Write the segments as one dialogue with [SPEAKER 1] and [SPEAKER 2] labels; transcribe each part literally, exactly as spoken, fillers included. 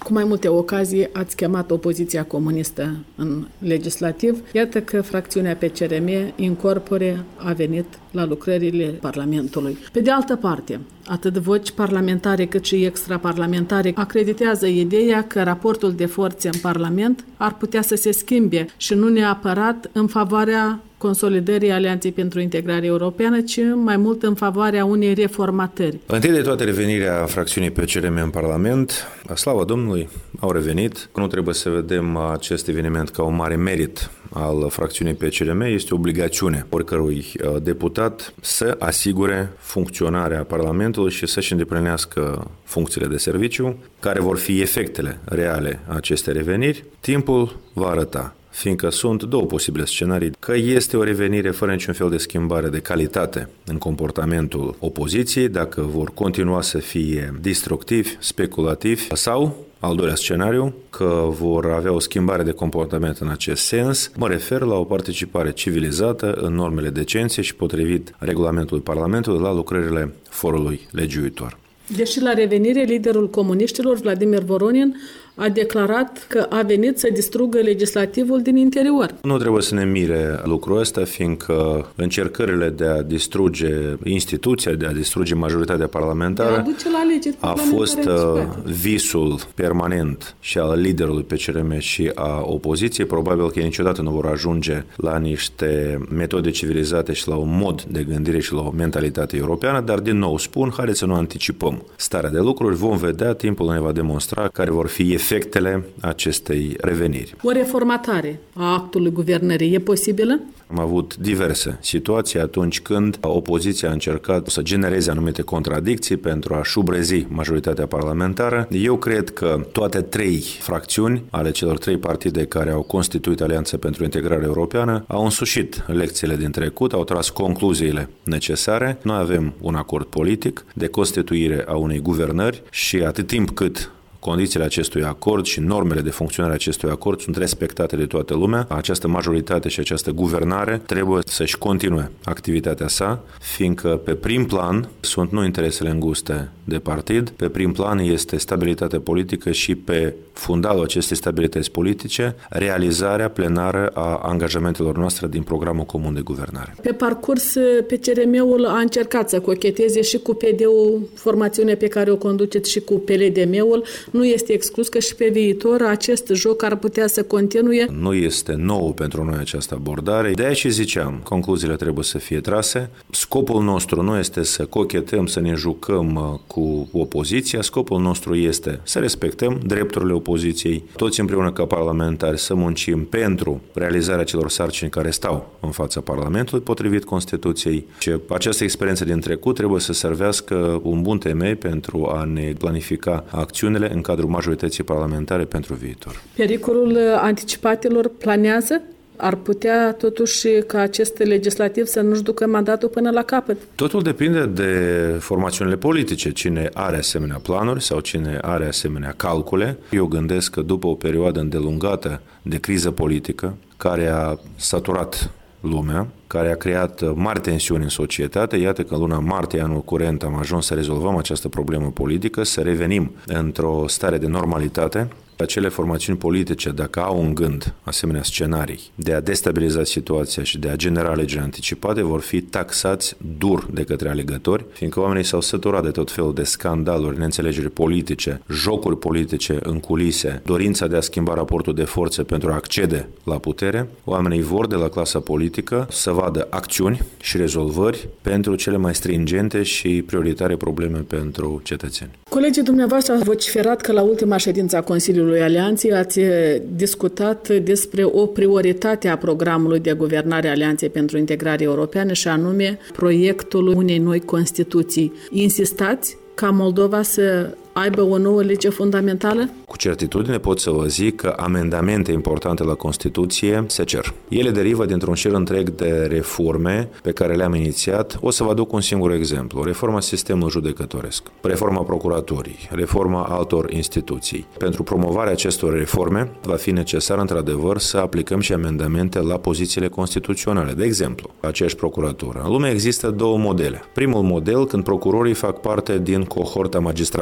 [SPEAKER 1] Cu mai multe ocazii ați chemat opoziția comunistă în legislativ. Iată că fracțiunea P C R M incorpore a venit la lucrările Parlamentului. Pe de altă parte, atât voci parlamentare cât și extraparlamentare acreditează ideea că raportul de forțe în Parlament ar putea să se schimbe și nu neapărat în favoarea consolidării Alianței pentru Integrare Europeană, ci mai mult în favoarea unei reformatări.
[SPEAKER 2] Întâi de toate, revenirea fracțiunii P C R M în Parlament, la slavă Domnului, au revenit. Nu trebuie să vedem acest eveniment ca un mare merit al fracțiunii P C R M, este obligațiune oricărui deputat să asigure funcționarea Parlamentului și să-și îndeplinească funcțiile de serviciu, care vor fi efectele reale acestei reveniri. Timpul va arăta, fiindcă sunt două posibile scenarii, că este o revenire fără niciun fel de schimbare de calitate în comportamentul opoziției, dacă vor continua să fie destructivi, speculativi, sau al doilea scenariu, că vor avea o schimbare de comportament în acest sens. Mă refer la o participare civilizată în normele decenței și potrivit regulamentului Parlamentului la lucrările forului legiuitor.
[SPEAKER 1] Deși la revenire, liderul comuniștilor, Vladimir Voronin, a declarat că a venit să distrugă legislativul din interior.
[SPEAKER 2] Nu trebuie să ne mire lucrul ăsta, fiindcă încercările de a distruge instituția, de a distruge majoritatea parlamentară, a fost visul permanent și al liderului P C R M și a opoziției. Probabil că niciodată nu vor ajunge la niște metode civilizate și la un mod de gândire și la o mentalitate europeană, dar din nou spun, haideți să nu anticipăm starea de lucruri, vom vedea, timpul ne va demonstra care vor fi efectele acestei reveniri.
[SPEAKER 1] O reformatare a actului guvernării e posibilă?
[SPEAKER 2] Am avut diverse situații atunci când opoziția a încercat să genereze anumite contradicții pentru a șubrezi majoritatea parlamentară. Eu cred că toate trei fracțiuni ale celor trei partide care au constituit Alianța pentru Integrare Europeană au însușit lecțiile din trecut, au tras concluziile necesare. Noi avem un acord politic de constituire a unei guvernări și atât timp cât condițiile acestui acord și normele de funcționare a acestui acord sunt respectate de toată lumea, această majoritate și această guvernare trebuie să-și continue activitatea sa, fiindcă pe prim plan sunt nu interesele înguste de partid, pe prim plan este stabilitatea politică și pe fundalul acestei stabilități politice, realizarea plenară a angajamentelor noastre din programul comun de guvernare.
[SPEAKER 1] Pe parcurs, P C R M-ul a încercat să cocheteze și cu P D-ul, formațiunea pe care o conduceți, și cu P L D M-ul. Nu este exclus că și pe viitor acest joc ar putea să continue.
[SPEAKER 2] Nu este nou pentru noi această abordare. De aceea ziceam, concluziile trebuie să fie trase. Scopul nostru nu este să cochetăm, să ne jucăm cu opoziția. Scopul nostru este să respectăm drepturile opoziției, toți împreună ca parlamentari să muncim pentru realizarea celor sarcini care stau în fața Parlamentului potrivit Constituției. Și această experiență din trecut trebuie să servească un bun temei pentru a ne planifica acțiunile în cadrul majorității parlamentare pentru viitor.
[SPEAKER 1] Pericolul anticipatelor planează? Ar putea totuși ca acest legislativ să nu-și ducă mandatul până la capăt?
[SPEAKER 2] Totul depinde de formațiunile politice. Cine are asemenea planuri sau cine are asemenea calcule. Eu gândesc că după o perioadă îndelungată de criză politică, care a saturat lumea, care a creat mari tensiuni în societate. Iată că în luna martie anul curent am ajuns să rezolvăm această problemă politică, să revenim într-o stare de normalitate. Acele formațiuni politice, dacă au în gând asemenea scenarii de a destabiliza situația și de a genera alegeri anticipate, vor fi taxați dur de către alegători, fiindcă oamenii s-au săturat de tot felul de scandaluri, neînțelegeri politice, jocuri politice în culise, dorința de a schimba raportul de forțe pentru a accede la putere. Oamenii vor de la clasa politică să vadă acțiuni și rezolvări pentru cele mai stringente și prioritare probleme pentru cetățeni.
[SPEAKER 1] Colegii dumneavoastră au vociferat că la ultima ședință a Consiliului Alianței ați discutat despre o prioritate a programului de guvernare a Alianței pentru Integrare Europeană și anume proiectul unei noi Constituții. Insistați ca Moldova să aibă o nouă lege fundamentală?
[SPEAKER 2] Cu certitudine pot să vă zic că amendamente importante la Constituție se cer. Ele derivă dintr-un șir întreg de reforme pe care le-am inițiat. O să vă aduc un singur exemplu. Reforma sistemului judecătoresc, reforma procuraturii, reforma altor instituții. Pentru promovarea acestor reforme va fi necesar într-adevăr să aplicăm și amendamente la pozițiile constituționale. De exemplu, aceeași procuratură. În lume există două modele. Primul model când procurorii fac parte din cohorta magistraților.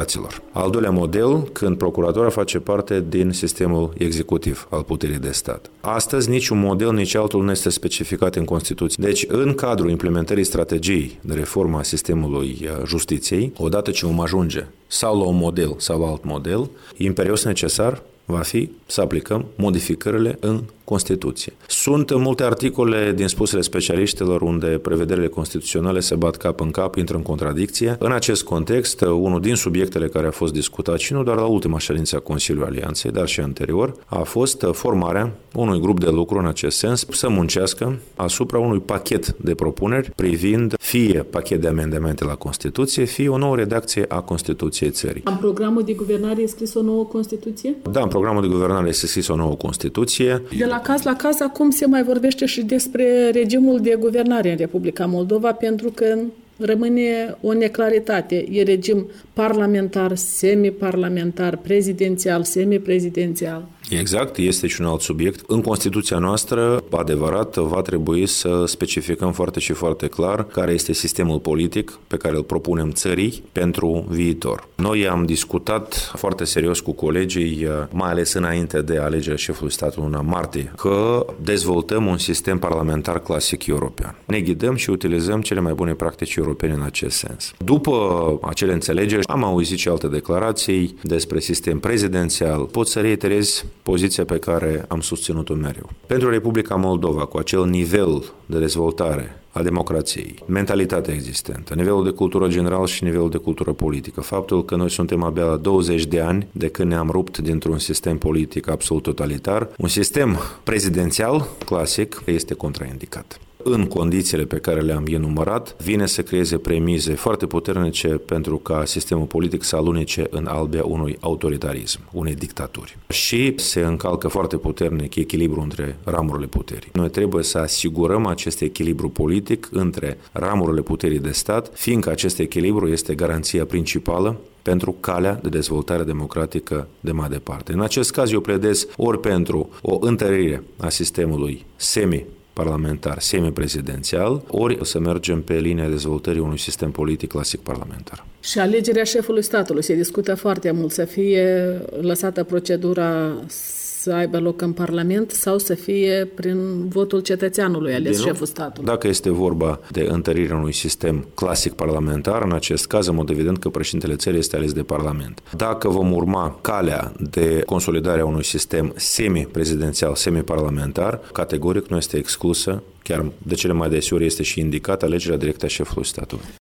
[SPEAKER 2] Al doilea model, când procuratura face parte din sistemul executiv al puterii de stat. Astăzi, niciun model, nici altul nu este specificat în Constituție. Deci, în cadrul implementării strategiei de reformă a sistemului justiției, odată ce vom ajunge sau la un model sau la alt model, imperios necesar va fi să aplicăm modificările în Constituție. Sunt multe articole din spusele specialiștilor unde prevederile constituționale se bat cap în cap, intră în contradicție. În acest context, unul din subiectele care a fost discutat și nu doar la ultima ședință a Consiliului Alianței, dar și anterior, a fost formarea unui grup de lucru în acest sens să muncească asupra unui pachet de propuneri privind fie pachet de amendamente la Constituție, fie o nouă redacție a Constituției țării.
[SPEAKER 1] În programul de guvernare e scris o nouă Constituție?
[SPEAKER 2] Da, în programul de guvernare este scris o nouă Constituție.
[SPEAKER 1] De la caz la caz, acum se mai vorbește și despre regimul de guvernare în Republica Moldova, pentru că rămâne o neclaritate. E regim parlamentar, semiparlamentar, prezidențial, semiprezidențial.
[SPEAKER 2] Exact, este și un alt subiect. În Constituția noastră, adevărat, va trebui să specificăm foarte și foarte clar care este sistemul politic pe care îl propunem țării pentru viitor. Noi am discutat foarte serios cu colegii, mai ales înainte de alegerea șefului statului luna martie, că dezvoltăm un sistem parlamentar clasic european. Ne ghidăm și utilizăm cele mai bune practici europene în acest sens. După acele înțelegeri, am auzit și alte declarații despre sistem prezidențial. Pot să reiterez poziția pe care am susținut-o mereu. Pentru Republica Moldova, cu acel nivel de dezvoltare a democrației, mentalitatea existentă, nivelul de cultură general și nivelul de cultură politică, faptul că noi suntem abia la douăzeci de ani de când ne-am rupt dintr-un sistem politic absolut totalitar, un sistem prezidențial clasic este contraindicat. În condițiile pe care le-am enumerat, vine să creeze premize foarte puternice pentru ca sistemul politic să alunece în albia unui autoritarism, unei dictaturi. Și se încalcă foarte puternic echilibrul între ramurile puterii. Noi trebuie să asigurăm acest echilibru politic între ramurile puterii de stat, fiindcă acest echilibru este garanția principală pentru calea de dezvoltare democratică de mai departe. În acest caz eu pledez ori pentru o întărire a sistemului semi parlamentar, semiprezidențial, ori să mergem pe linia dezvoltării unui sistem politic clasic parlamentar.
[SPEAKER 1] Și alegerea șefului statului se discută foarte mult, să fie lăsată procedura să aibă loc în Parlament sau să fie prin votul cetățeanului ales șeful statului.
[SPEAKER 2] Dacă este vorba de întărirea unui sistem clasic parlamentar, în acest caz, în mod evident că președintele țării este ales de Parlament. Dacă vom urma calea de consolidare a unui sistem semi-prezidențial, semi-parlamentar, categoric nu este exclusă, chiar de cele mai deseori este și indicată alegerea directă a șefului statului.